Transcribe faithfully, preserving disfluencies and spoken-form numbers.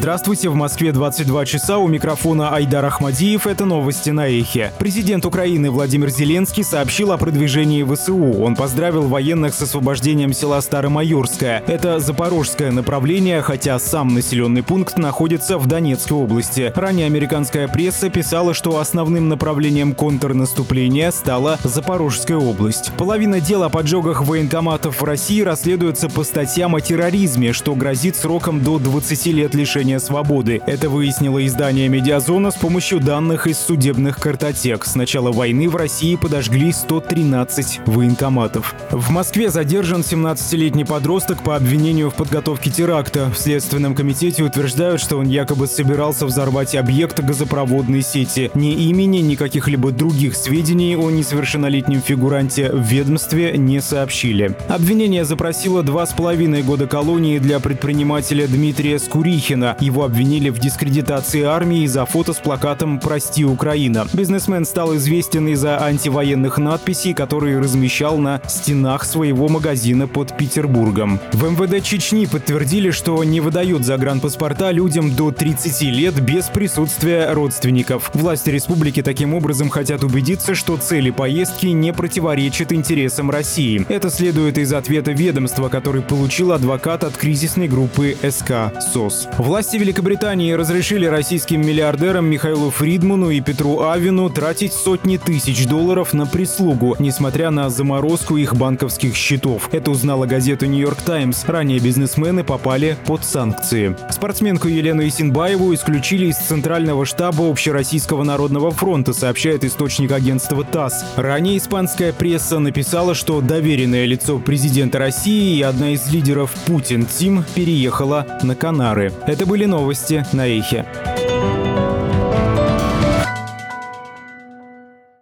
Здравствуйте, в Москве двадцать два часа, у микрофона Айдар Ахмадиев, это новости на Эхе. Президент Украины Владимир Зеленский сообщил о продвижении ВСУ. Он поздравил военных с освобождением села Старомайорское. Это запорожское направление, хотя сам населенный пункт находится в Донецкой области. Ранее американская пресса писала, что основным направлением контрнаступления стала Запорожская область. Половина дел о поджогах военкоматов в России расследуется по статьям о терроризме, что грозит сроком до двадцати лет лишения свободы. Это выяснило издание «Медиазона» с помощью данных из судебных картотек. С начала войны в России подожгли сто тринадцать военкоматов. В Москве задержан семнадцатилетний подросток по обвинению в подготовке теракта. В Следственном комитете утверждают, что он якобы собирался взорвать объект газопроводной сети. Ни имени, ни каких-либо других сведений о несовершеннолетнем фигуранте в ведомстве не сообщили. Обвинение запросило два с половиной года колонии для предпринимателя Дмитрия Скурихина. Его обвинили в дискредитации армии за фото с плакатом «Прости, Украина». Бизнесмен стал известен из-за антивоенных надписей, которые размещал на стенах своего магазина под Петербургом. В эм вэ дэ Чечни подтвердили, что не выдают загранпаспорта людям до тридцати лет без присутствия родственников. Власти республики таким образом хотят убедиться, что цели поездки не противоречат интересам России. Это следует из ответа ведомства, который получил адвокат от кризисной группы эс ка сос. Власти Великобритании разрешили российским миллиардерам Михаилу Фридману и Петру Авину тратить сотни тысяч долларов на прислугу, несмотря на заморозку их банковских счетов. Это узнала газета «Нью-Йорк Таймс». Ранее бизнесмены попали под санкции. Спортсменку Елену Исинбаеву исключили из Центрального штаба Общероссийского народного фронта, сообщает источник агентства ТАСС. Ранее испанская пресса написала, что доверенное лицо президента России и одна из лидеров Путин Тим переехала на Канары. Это были новости на Эхе.